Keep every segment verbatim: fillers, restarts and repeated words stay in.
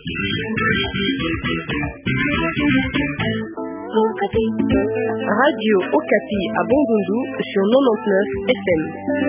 Radio Okapi à Bandundu sur quatre-vingt-dix-neuf F M.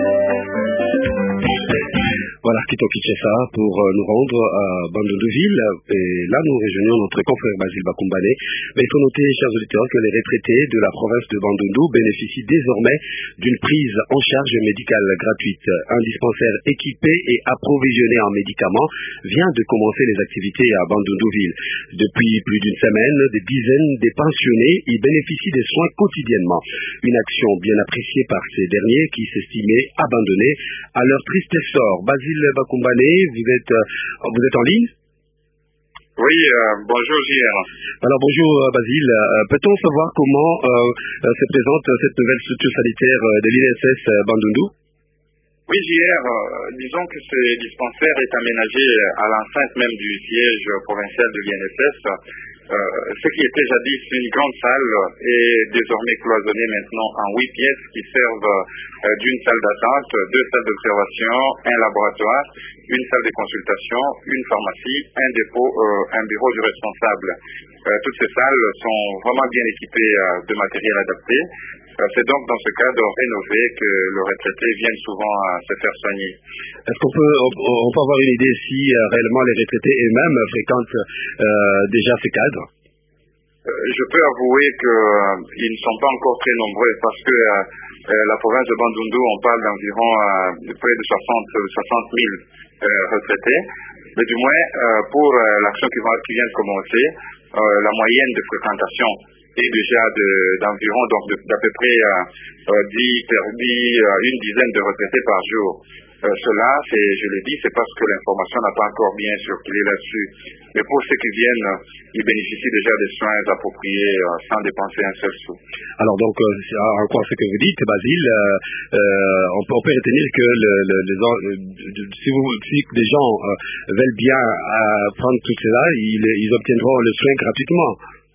Voilà, quittons Kinshasa pour euh, nous rendre à Bandunduville. Et là, nous rejoignons notre confrère Basile Bakumbane. Mais il faut noter, chers auditeurs, que les retraités de la province de Bandundu bénéficient désormais d'une prise en charge médicale gratuite. Un dispensaire équipé et approvisionné en médicaments vient de commencer les activités à Bandunduville. Depuis plus d'une semaine, des dizaines des pensionnés y bénéficient des soins quotidiennement. Une action bien appréciée par ces derniers qui s'estimaient abandonnés à leur triste sort. Basile Bakumbane, vous êtes, euh, vous êtes en ligne? Oui, euh, bonjour J R. Alors bonjour euh, Basile, euh, peut-on savoir comment euh, euh, se présente cette nouvelle structure sanitaire euh, de l'I N S S euh, Bandundu? Oui J R, euh, disons que ce dispensaire est aménagé à l'enceinte même du siège provincial de l'I N S S. Euh, ce qui était jadis une grande salle est désormais cloisonné maintenant en huit pièces qui servent euh, d'une salle d'attente, deux salles d'observation, un laboratoire, une salle de consultation, une pharmacie, un dépôt, euh, un bureau du responsable. Euh, toutes ces salles sont vraiment bien équipées euh, de matériel adapté. Euh, c'est donc dans ce cadre rénové que le retraité vient souvent à se faire soigner. Est-ce qu'on peut, on, on peut avoir une idée si euh, réellement les retraités eux-mêmes fréquentent euh, déjà ces cadres? euh, Je peux avouer qu'ils euh, ne sont pas encore très nombreux parce que euh, euh, la province de Bandundu, on parle d'environ euh, de près de soixante mille euh, retraités. Mais du moins, euh, pour euh, l'action qui, va, qui vient de commencer, euh, la moyenne de fréquentation est déjà d'environ donc d'à peu près euh, dix, euh, une dizaine de retraités par jour. Euh, cela, c'est, je l'ai dit, c'est parce que l'information n'a pas encore bien circulé là-dessus. Mais pour ceux qui viennent, ils bénéficient déjà des soins appropriés euh, sans dépenser un seul sou. Alors donc, euh, en quoi ce que vous dites, Basile, euh, euh, on, peut, on peut retenir que le, le, les, euh, si, vous, si des gens euh, veulent bien euh, prendre tout cela, ils, ils obtiendront le soin gratuitement.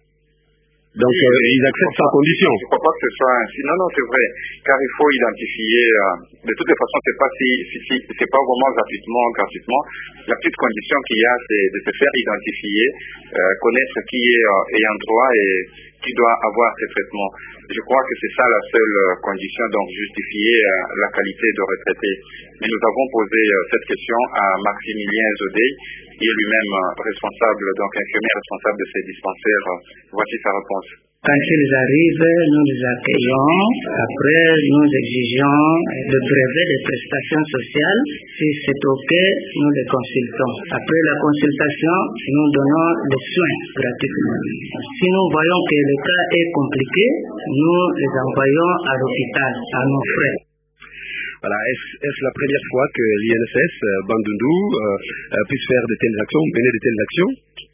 Donc, oui, euh, ils acceptent sans condition. Je ne crois pas que ce soit ainsi. Non, non, c'est vrai. Car il faut identifier, euh, de toutes les façons, c'est pas si, si, si c'est pas vraiment gratuitement, gratuitement. La petite condition qu'il y a, c'est de se faire identifier, euh, connaître qui est euh, ayant droit et qui doit avoir ces traitements. Je crois que c'est ça la seule euh, condition, donc justifier euh, la qualité de retraité. Mais nous avons posé euh, cette question à Maximilien Zodé, qui est lui-même euh, responsable, donc infirmier responsable de ces dispensaires. Euh, voici sa réponse. Quand ils arrivent, nous les accueillons. Après, nous exigeons le brevet des prestations sociales. Si c'est OK, nous les consultons. Après la consultation, nous donnons les soins gratuitement. Si nous voyons que le cas est compliqué, nous les envoyons à l'hôpital, à nos frais. Voilà, est-ce, est-ce la première fois que l'I N S S euh, Bandundu euh, euh, puisse faire de telles actions, mener de telles actions?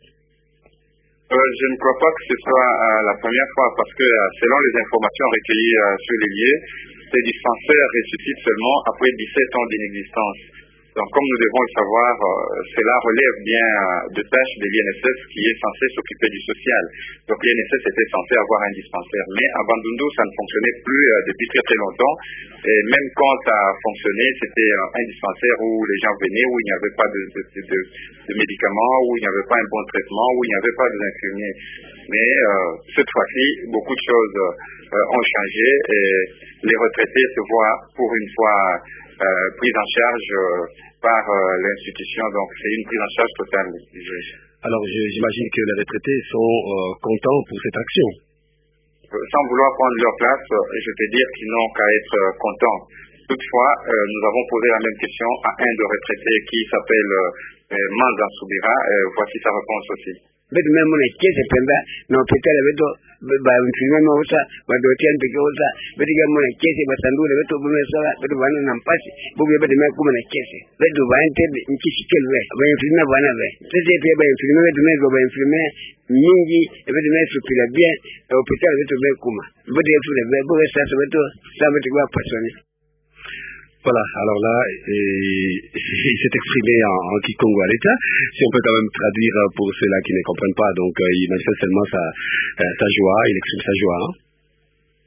Euh, je ne crois pas que ce soit euh, la première fois parce que euh, selon les informations recueillies euh, sur les lieux, ces dispensaires ressuscitent seulement après dix-sept ans d'inexistence. Donc comme nous devons le savoir, euh, cela relève bien euh, de tâches de l'I N S S qui est censé s'occuper du social. Donc l'I N S S était censé avoir un dispensaire. Mais à Bandundu, ça ne fonctionnait plus euh, depuis très très longtemps. Et même quand ça a fonctionné, c'était euh, un dispensaire où les gens venaient, où il n'y avait pas de, de, de, de, de médicaments, où il n'y avait pas un bon traitement, où il n'y avait pas d'infirmiers. Mais euh, cette fois-ci, beaucoup de choses euh, ont changé et les retraités se voient pour une fois Euh, prise en charge euh, par euh, l'institution, donc c'est une prise en charge totale. Alors j'imagine que les retraités sont euh, contents pour cette action. Euh, sans vouloir prendre leur place, euh, je peux dire qu'ils n'ont qu'à être euh, contents. Toutefois, euh, nous avons posé la même question à un de retraités qui s'appelle euh, Manza Soubira. Euh, voici sa réponse aussi. Betu memo na kese pemba na hospitali betu ba mfilme usa ba dotian peke usa betu memo na kese ba sandule betu bume sala betu bana na mpasi bubu betu me kuma na kese betu ba ente nchi shikelwe ba mfilme bana be sisi pia ba mfilme betu me ba mfilme nyingi betu me supila bien hospitali betu me kuma betu yetu be bubu sasa betu sa betu ba pasoni. Voilà, alors là, et, il s'est exprimé en, en Kikongo à l'État. Si on peut quand même traduire pour ceux-là qui ne comprennent pas, donc euh, il manifeste seulement sa, euh, sa joie, il exprime sa joie. Hein.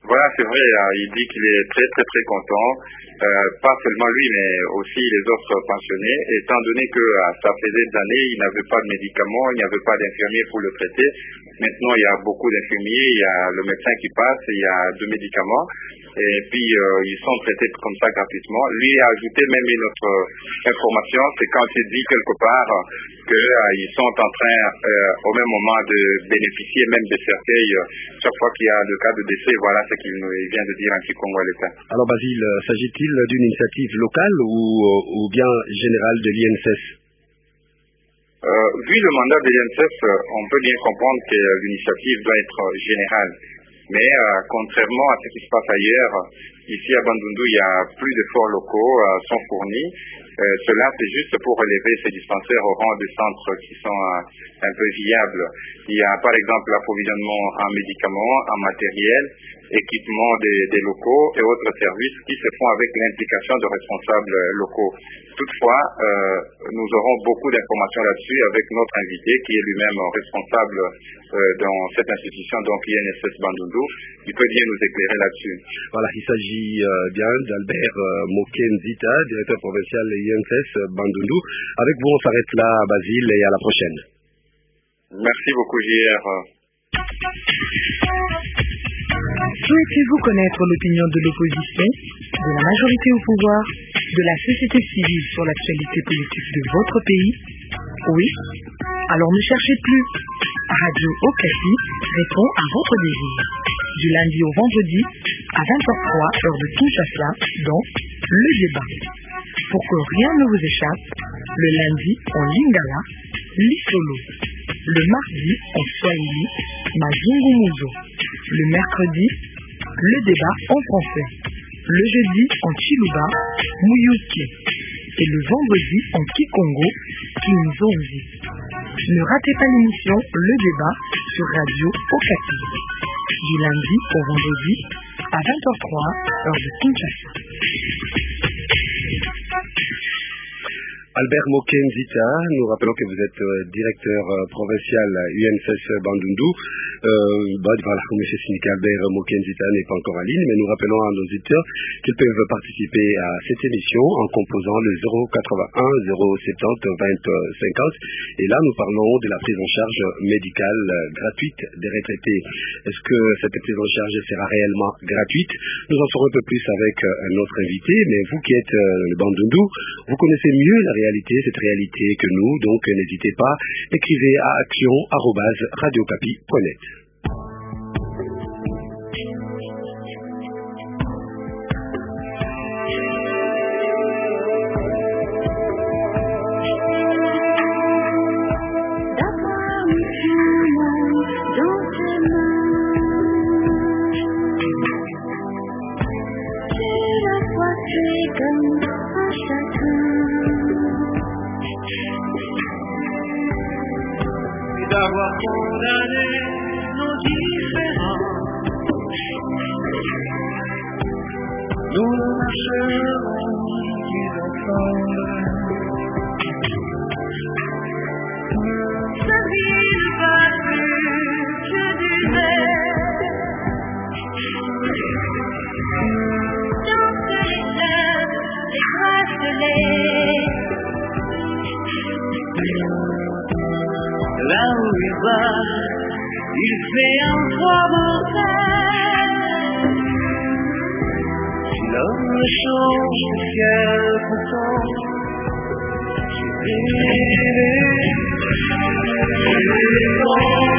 Voilà, c'est vrai, il dit qu'il est très très très content, euh, pas seulement lui, mais aussi les autres pensionnés, étant donné que euh, ça faisait des années, il n'avait pas de médicaments, il n'y avait pas d'infirmiers pour le traiter. Maintenant, il y a beaucoup d'infirmiers, il y a le médecin qui passe, il y a deux médicaments, et puis euh, ils sont traités comme ça gratuitement. Lui a ajouté même une autre information, c'est quand il dit quelque part qu'ils euh, sont en train euh, au même moment de bénéficier même des cercueils euh, chaque fois qu'il y a le cas de décès. Voilà ce qu'il nous il vient de dire en Kikongo à l'État. Alors Basile, s'agit-il d'une initiative locale ou, ou bien générale de l'I N S S? euh, Vu le mandat de l'I N S S, on peut bien comprendre que l'initiative doit être générale. Mais euh, contrairement à ce qui se passe ailleurs, ici à Bandundu, il y a plus de forts locaux euh, sont fournis. Euh, cela, c'est juste pour relever ces dispensaires au rang de centres qui sont euh, un peu viables. Il y a par exemple l'approvisionnement en médicaments, en matériel, équipement des, des locaux et autres services qui se font avec l'implication de responsables locaux. Toutefois, euh, nous aurons beaucoup d'informations là-dessus avec notre invité qui est lui-même responsable euh, dans cette institution, donc I N S S Bandundu. Il peut bien nous éclairer là-dessus. Voilà, il s'agit euh, bien d'Albert euh, Mokenzita, directeur provincial I N S S Bandundu. Avec vous, on s'arrête là, Basile, et à la prochaine. Merci beaucoup, J R. Souhaitez-vous connaître l'opinion de l'opposition, de la majorité au pouvoir, de la société civile sur l'actualité politique de votre pays? Oui? Alors ne cherchez plus. Radio Okapi répond à votre désir. Du lundi au vendredi à vingt heures trois, heure de Kinshasa, dans Le Débat. Pour que rien ne vous échappe, le lundi en Lingala, Lisolo. Le mardi en Swahili, Mazungumuzo. Le mercredi, Le Débat en français. Le jeudi en Chiluba, Muyuki. Et le vendredi en Kikongo, Kinzonzi. Ne ratez pas l'émission Le Débat sur Radio Okapi. Du lundi au vendredi à vingt heures trois, heure de Kinshasa. Albert Mokenzita, nous rappelons que vous êtes euh, directeur euh, provincial U N S S Bandundu. Euh, bah, voilà, M. Sinika Albert Mokenzita n'est pas encore en ligne, mais nous rappelons à nos auditeurs qu'ils peuvent participer à cette émission en composant le zéro quatre-vingt-un zéro soixante-dix vingt cinquante. Et là, nous parlons de la prise en charge médicale euh, gratuite des retraités. Est-ce que cette prise en charge sera réellement gratuite? Nous en saurons un peu plus avec euh, un autre invité, mais vous qui êtes euh, le Bandundu, vous connaissez mieux la réalité, cette réalité que nous, donc n'hésitez pas, écrivez à action arobase radiocapi point net. D'avoir condamné nos différends, nous ne marcherons plus ensemble. Sa vie ne va plus que du verre, danse les lèvres, les bracelets. Là où il va, il fait un froid mortel. Si l'homme change de ciel pourtant, c'est bébé. Les gens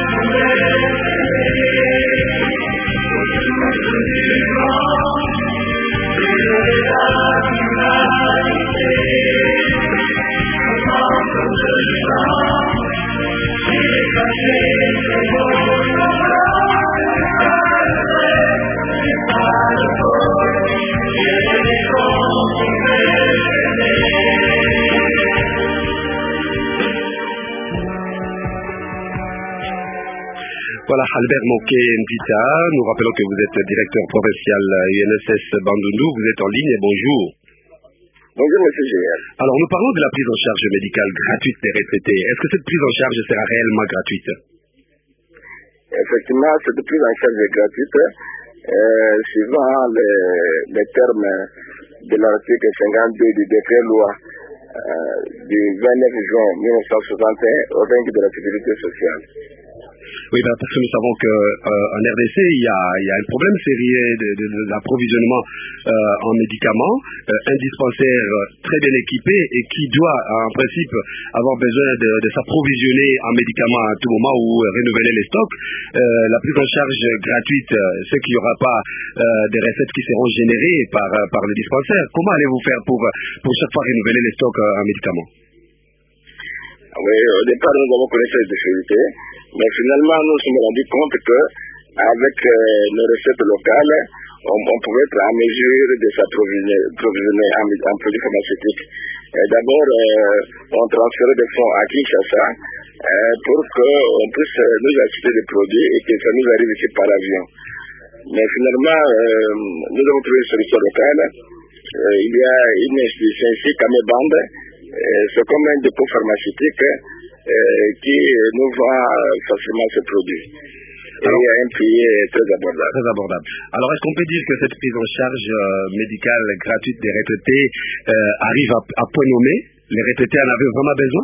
Voilà, Albert Mokenzita, nous rappelons que vous êtes directeur provincial U N S S Bandundu, vous êtes en ligne et bonjour. Bonjour, monsieur G R. Alors, nous parlons de la prise en charge médicale gratuite des retraités. Est-ce que cette prise en charge sera réellement gratuite? Effectivement, cette prise en charge est gratuite. euh, suivant les, les termes de l'article cinquante-deux du décret loi euh, du vingt-neuf juin mille neuf cent soixante et un au règne de la sécurité sociale. Oui, ben, parce que nous savons qu'en euh, R D C, il y a, il y a un problème sérieux de, de, de l'approvisionnement euh, en médicaments, euh, un dispensaire très bien équipé et qui doit, en principe, avoir besoin de, de s'approvisionner en médicaments à tout moment ou euh, renouveler les stocks. Euh, la prise en charge gratuite, euh, c'est qu'il n'y aura pas euh, des recettes qui seront générées par, euh, par le dispensaire. Comment allez-vous faire pour, pour chaque fois renouveler les stocks euh, en médicaments? Oui, au départ, nous avons connu cette difficulté, mais finalement, nous nous sommes rendus compte que avec euh, nos recettes locales, on, on pouvait être en mesure de s'approvisionner en, en produits pharmaceutiques. D'abord, euh, on transférait des fonds à Kinshasa euh, pour qu'on puisse nous acheter des produits et que ça nous arrive ici par avion. Mais finalement, euh, nous avons trouvé une solution locale. Euh, il y a une institution ici, Kamebande. C'est comme un dépôt pharmaceutique euh, qui nous vend facilement ce produit. Et à un prix très abordable. Très abordable. Alors, est-ce qu'on peut dire que cette prise en charge euh, médicale gratuite des retraités euh, arrive à, à point nommé? Les retraités en avaient vraiment besoin?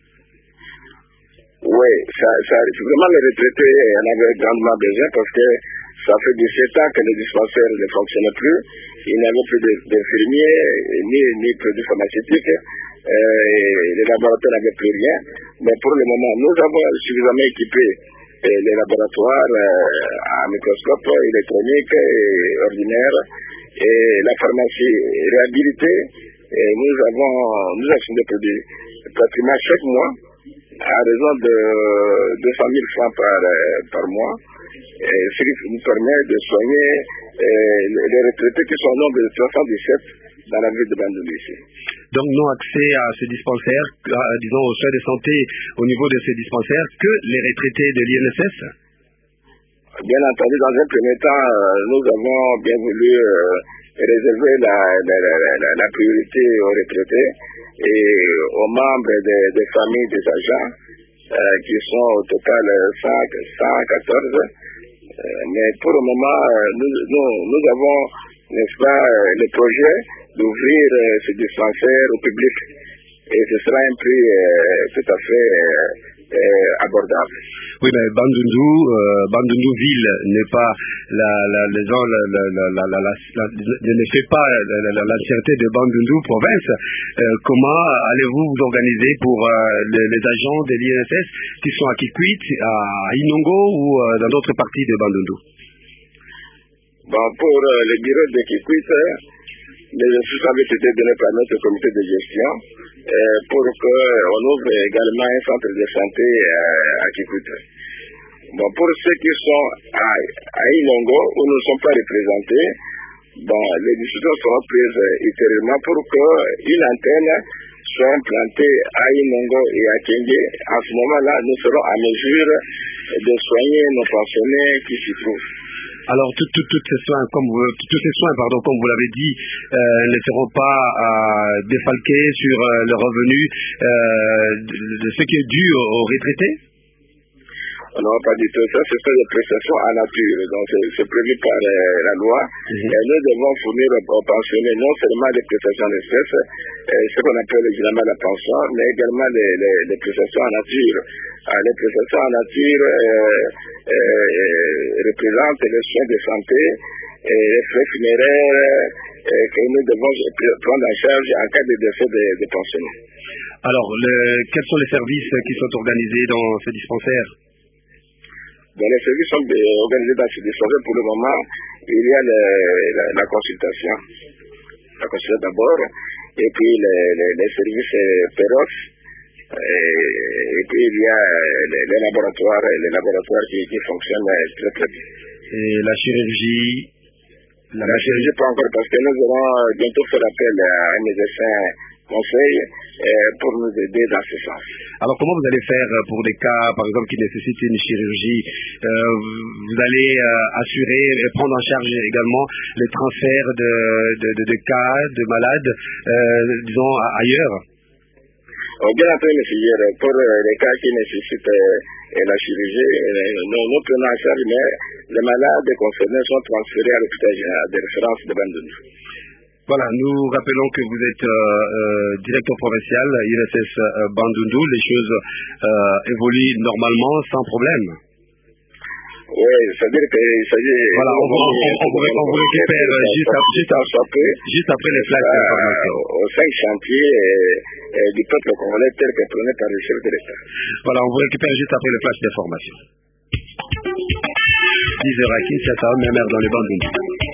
Oui, ça, ça, vraiment les retraités en avaient grandement besoin parce que ça fait dix-sept ans que les dispensaires ne fonctionnent plus. Il n'y avait plus d'infirmiers ni, ni produits pharmaceutiques. Euh, les laboratoires n'avaient plus rien, mais pour le moment, nous avons suffisamment équipé euh, les laboratoires euh, à microscope électronique et ordinaire et la pharmacie réhabilitée. Et nous avons, nous achetons des produits pratiquement chaque mois à raison de deux cent mille francs par, par mois, et ce qui nous permet de soigner euh, les retraités qui sont au nombre de trois cent dix-sept dans la ville de Bandundu ici. Donc, non accès à ces dispensaires, à, disons, aux soins de santé au niveau de ces dispensaires, que les retraités de l'I N S S? Bien entendu, dans un premier temps, nous avons bien voulu euh, réserver la, la, la, la, la priorité aux retraités et aux membres des, des familles des agents, euh, qui sont au total cent quatorze. Euh, mais pour le moment, nous, nous, nous avons, n'est-ce pas, le projet d'ouvrir euh, ce dispensaire au public. Et ce sera un prix euh, tout à fait euh, euh, abordable. Oui, mais Bandundu, euh, Bandundu ville n'est pas la, la, les gens, la, la, la, la, la, la, ne fait pas l'entièreté de Bandundu province. Euh, comment allez-vous vous organiser pour euh, les, les agents de l'I N S S qui sont à Kikwit, à Inongo ou euh, dans d'autres parties de Bandundu? Bon, pour euh, le bureau de Kikwit, les instructions avaient été données par notre comité de gestion euh, pour qu'on ouvre également un centre de santé euh, à Kikwit. Bon, pour ceux qui sont à, à Inongo, où nous ne sommes pas représentés, bon, les décisions seront prises ultérieurement pour qu'une antenne soit implantée à Inongo et à Kenge. En ce moment-là, nous serons à mesure de soigner nos pensionnés qui s'y trouvent. Alors, tous tout, tout ces soins, comme vous, tous ces soins, pardon, comme vous l'avez dit, euh, ne seront pas euh, défalqués sur euh, le revenu euh, de, de ce qui est dû aux, aux retraités? Non, pas du tout. Ça, ce sont des prestations en nature. Donc, c'est prévu par euh, la loi. Mm-hmm. Et nous devons fournir aux pensionnés non seulement des prestations d'espèces, euh, ce qu'on appelle évidemment la pension, mais également les, les, les prestations en nature. Euh, les prestations en nature euh, euh, représentent les soins de santé et les frais funéraires euh, que nous devons prendre en charge en cas de décès des de pensionnés. Alors, le, quels sont les services qui sont organisés dans ces dispensaires? Dans les services sont organisés dans ce dispensaire pour le moment. Il y a le, la, la consultation, la consultation d'abord, et puis les, les, les services Péros, et, et puis il y a les, les laboratoires, les laboratoires qui, qui fonctionnent très très bien. Et la chirurgie? La, la chirurgie pas encore, parce que nous aurons bientôt fait appel à un médecin conseil euh, pour nous aider dans ce sens. Alors, comment vous allez faire pour des cas, par exemple, qui nécessitent une chirurgie? euh, Vous allez euh, assurer et prendre en charge également les transferts de, de, de, de cas, de malades, euh, disons, ailleurs? Oh, bien entendu, monsieur, pour les cas qui nécessitent euh, la chirurgie, euh, nous, nous prenons en charge, mais les malades concernés sont transférés à l'hôpital général de référence de Bandundu. Voilà, nous rappelons que vous êtes euh, euh, directeur provincial I N S S euh, Bandundu. Les choses euh, évoluent normalement sans problème. Oui, c'est-à-dire qu'il s'agit... Voilà, on, on, on, on, vous, on vous récupère juste, à, juste, à, juste après les flashs d'information. Aux cinq chantiers et, et du peuple congolais tel que prôné par le chef de l'État. Voilà, on vous récupère juste après le flash d'information. dix heures à Kinshasa, même heure dans les Bandundu.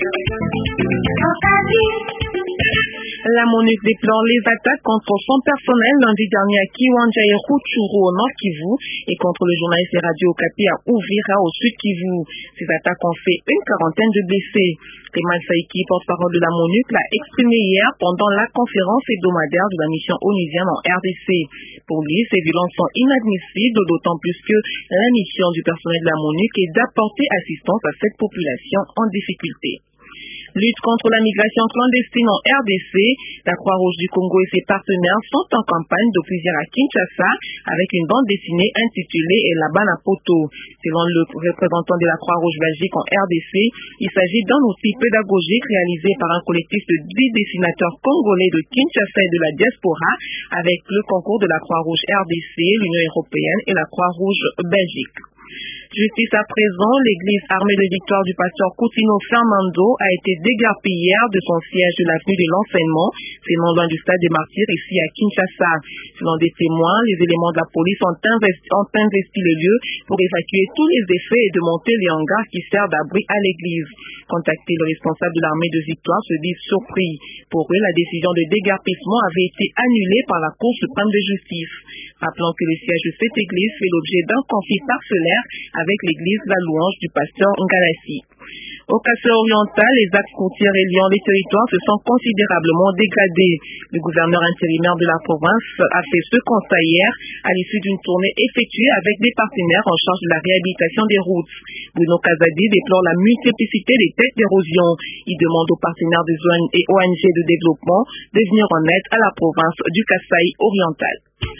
La MONUC déplore les attaques contre son personnel lundi dernier à Kiwanja et Rutshuru au nord Kivu et contre le journaliste de Radio Okapi à Uvira au sud Kivu. Ces attaques ont fait une quarantaine de blessés. Kemal Saiki, porte-parole de la MONUC, l'a exprimé hier pendant la conférence hebdomadaire de la mission onusienne en R D C. Pour lui, ces violences sont inadmissibles, d'autant plus que la mission du personnel de la MONUC est d'apporter assistance à cette population en difficulté. Lutte contre la migration clandestine en R D C, la Croix-Rouge du Congo et ses partenaires sont en campagne depuis hier à Kinshasa avec une bande dessinée intitulée La Banne à Poto. Selon le représentant de la Croix-Rouge Belgique en R D C, il s'agit d'un outil pédagogique réalisé par un collectif de dix dessinateurs congolais de Kinshasa et de la diaspora avec le concours de la Croix-Rouge R D C, l'Union européenne et la Croix-Rouge Belgique. Justice à présent, l'église armée de victoire du pasteur Coutinho Fernando a été déguerpie hier de son siège de l'avenue de l'enseignement, c'est non loin du stade des martyrs ici à Kinshasa. Selon des témoins, les éléments de la police ont investi, ont investi le lieu pour évacuer tous les effets et démonter les hangars qui servent d'abri à l'église. Contacté, le responsable de l'armée de victoire se dit surpris. Pour eux, la décision de déguerpissement avait été annulée par la Cour suprême de justice. Rappelant que le siège de cette église fait l'objet d'un conflit parcellaire avec l'église La Louange du pasteur Ngalassi. Au Kasaï-Oriental, les axes routiers reliant les territoires se sont considérablement dégradés. Le gouverneur intérimaire de la province a fait ce constat hier à l'issue d'une tournée effectuée avec des partenaires en charge de la réhabilitation des routes. Bruno Kazadi déplore la multiplicité des têtes d'érosion. Il demande aux partenaires des O N G de développement de venir en aide à la province du Kasaï-Oriental.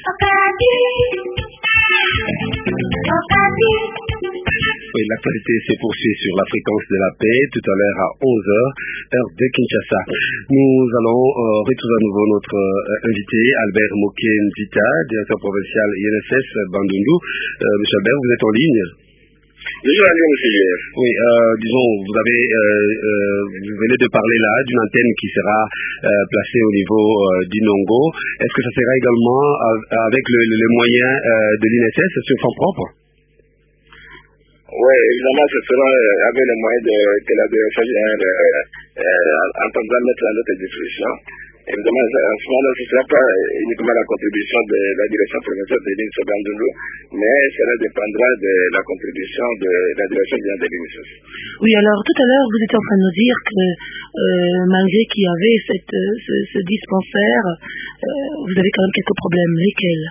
Oui, l'actualité se poursuit sur la fréquence de la paix tout à l'heure à onze heures, heure de Kinshasa. Nous allons euh, retrouver à nouveau notre euh, invité, Albert Moké-Nzita, directeur provincial I N S S Bandundu. Euh, Monsieur Albert, vous êtes en ligne? Bonjour, monsieur. Oui, euh, disons, vous avez, euh, euh, vous venez de parler là d'une antenne qui sera euh, placée au niveau euh, d'Inongo. Est-ce que ça sera également avec le, le, les moyens euh, de l'I N S S sur fonds propres? Oui, évidemment, ce sera euh, avec les moyens de, que la D R C euh, euh, entendra mettre à notre disposition. Évidemment, en ce moment-là, ce ne sera pas uniquement la contribution de la direction provinciale de l'I N S S Bandundu, mais cela dépendra de la contribution de la direction de l'I N S S. Oui, alors tout à l'heure, vous étiez en train de nous dire que euh, malgré qu'il y avait cette, ce, ce dispensaire, euh, vous avez quand même quelques problèmes. Lesquels?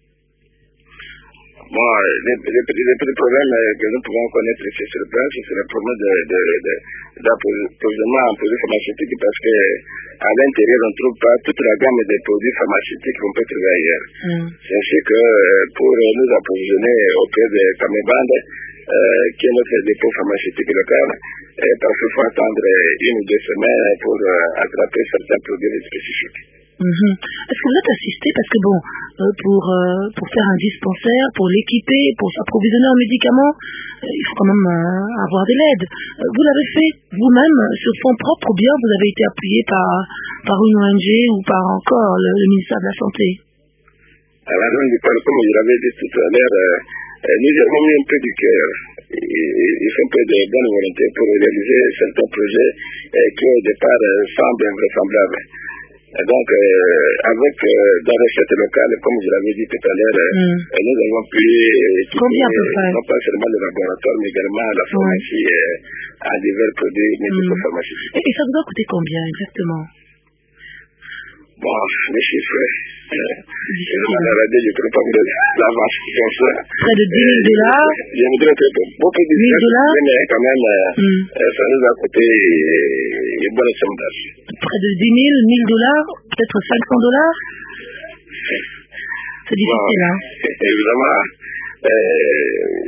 Bon, les, les, les, les petits problèmes que nous pouvons connaître ici sur le plan, c'est le problème d'approvisionnement en produits pharmaceutiques parce que à l'intérieur, on ne trouve pas toute la gamme des produits pharmaceutiques qu'on peut trouver ailleurs. Mm. C'est ainsi que pour nous approvisionner auprès de Kamebande, euh, qui est notre dépôt pharmaceutique local, et parfois il faut attendre une ou deux semaines pour euh, attraper certains produits spécifiques. Mm-hmm. Est-ce que vous êtes assisté, parce que bon, euh, pour, euh, pour faire un dispensaire, pour l'équiper, pour s'approvisionner en médicaments, euh, il faut quand même euh, avoir de l'aide. Euh, vous l'avez fait vous-même sur fonds propres ou bien vous avez été appuyé par, par une O N G ou par encore le, le ministère de la Santé? Alors, comme je l'avais dit tout à l'heure, euh, nous avons mis un peu du cœur et, et un peu de bonne volonté pour réaliser certains projets euh, qui au départ euh, semblent invraisemblables. Et donc, euh, avec euh, dans les recettes locales, comme je l'avais dit tout à l'heure, mm. euh, nous avons pu équiper euh, non pas seulement le laboratoire, mais également la pharmacie ouais. euh, à divers produits médico-pharmaceutiques. Mm. Et, et ça vous a coûté combien exactement? Bon, les chiffres, euh, à la radio, je ne peux pas vous donner l'avance comme ça. Près de dix mille dollars? Je voudrais que beaucoup de dollars, mais quand même, euh, mm. euh, ça nous a coûté euh, une bonne somme d'argent. Près de dix mille, mille dollars, peut-être cinq cents dollars? C'est difficile, bon, hein? Évidemment, euh,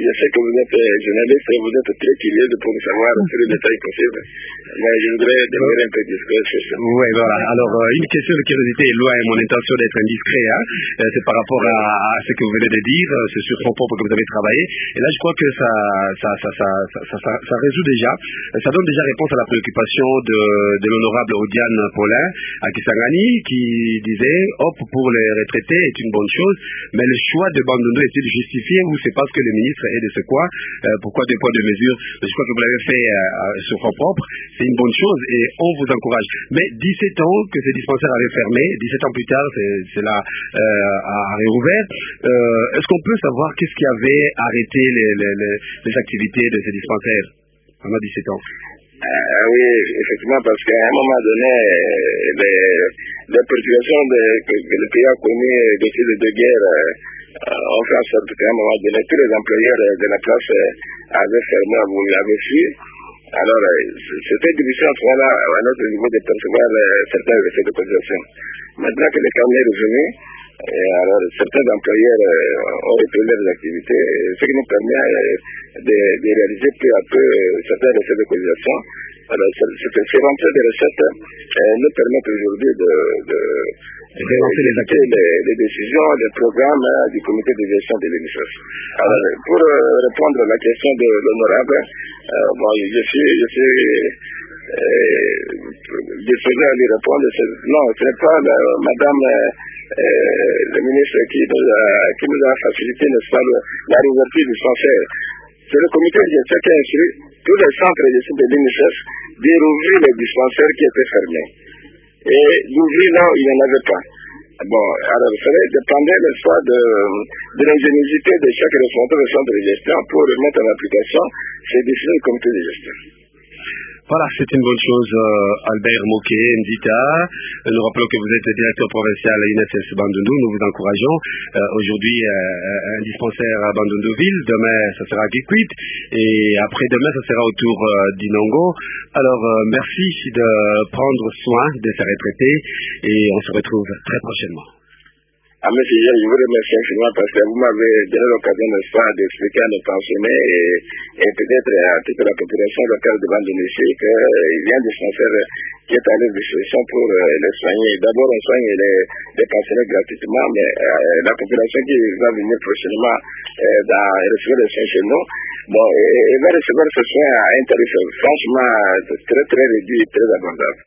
je sais que vous êtes journaliste et vous êtes très curieux pour savoir tous les détails possibles. Mais je voudrais demeurer un peu discret sur ça. Oui, voilà. Alors, euh, une question de curiosité est loin, mon intention d'être indiscret. Hein. Euh, c'est par rapport à, à ce que vous venez de dire, euh, c'est sur fonds propres que vous avez travaillé. Et là, je crois que ça, ça, ça, ça, ça, ça, ça, ça résout déjà, ça donne déjà réponse à la préoccupation de, de l'honorable Odiane Paulin à Kisangani, qui disait, hop, pour les retraités est une bonne chose, mais le choix de Bandundu est-il justifié ou c'est parce que le ministre est de ce quoi? Euh, pourquoi deux poids, deux mesures? Je crois que vous l'avez fait euh, sur fonds propres, c'est une bonne chose et on vous encourage. Mais dix-sept ans que ces dispensaires avaient fermé, dix-sept ans plus tard, c'est là euh, à réouvert. Euh, Est-ce qu'on peut savoir qu'est-ce qui avait arrêté les, les, les, les activités de ces dispensaires pendant dix-sept ans? Euh, oui, effectivement, parce qu'à un moment donné, les, les perturbations de, que, que le pays a connues depuis les deux guerres euh, ont fait en sorte qu'à un moment donné, tous les employeurs de la place avaient fermé, vous l'avez su. Alors, c'était difficile à ce moment-là, à notre niveau, de percevoir certains effets de cotisation. Maintenant que le carnet est revenu, et alors certains employeurs ont repris leurs activités, ce qui nous permet de, de réaliser peu à peu certains effets de cotisation. Alors, ces rentrées de recettes nous permettent aujourd'hui de, de, de réaliser les, les, les décisions, les programmes hein, du comité de gestion de l'U N I C E F. Alors, pour euh, répondre à la question de l'honorable, euh, bon, je suis, je suis euh, disposé à lui répondre. Non, ce n'est pas la, madame euh, le ministre qui nous a, qui nous a facilité, n'est-ce pas, le, la réouverture du dispensaire. C'est le comité de gestion qui a instruit tous les centres de gestion de l'U N I C E F de rouvrir les dispensaires qui étaient fermés. Et d'ouvrir là où il n'y en avait pas. Bon, alors ça dépendait le choix de, de l'ingéniosité de chaque responsable de centre de gestion pour mettre en application ces décisions du comité de gestion. Voilà, c'est une bonne chose. Euh, Albert Moké, Ndita, nous rappelons que vous êtes directeur provincial à I N S S Bandundu. Nous vous encourageons. Euh, Aujourd'hui, euh, un dispensaire à Bandundu-Ville. Demain, ça sera à Kikwit. Et après-demain, ça sera autour euh, d'Inongo. Alors, euh, merci de prendre soin de ces retraités. Et on se retrouve très prochainement. Ah, monsieur, je vous remercie infiniment parce que vous m'avez donné l'occasion, n'est-ce pas, d'expliquer à nos pensionnés et, et peut-être à toute la population locale de Bandundu qu'il y a un dispensaire qui est à leur disposition pour euh, les soigner. D'abord, on soigne les, les pensionnés gratuitement, mais euh, la population qui va venir prochainement euh, dans, recevoir les soins chez nous, bon, et, et va recevoir ce soin à un tarif franchement très très réduit et très abordable.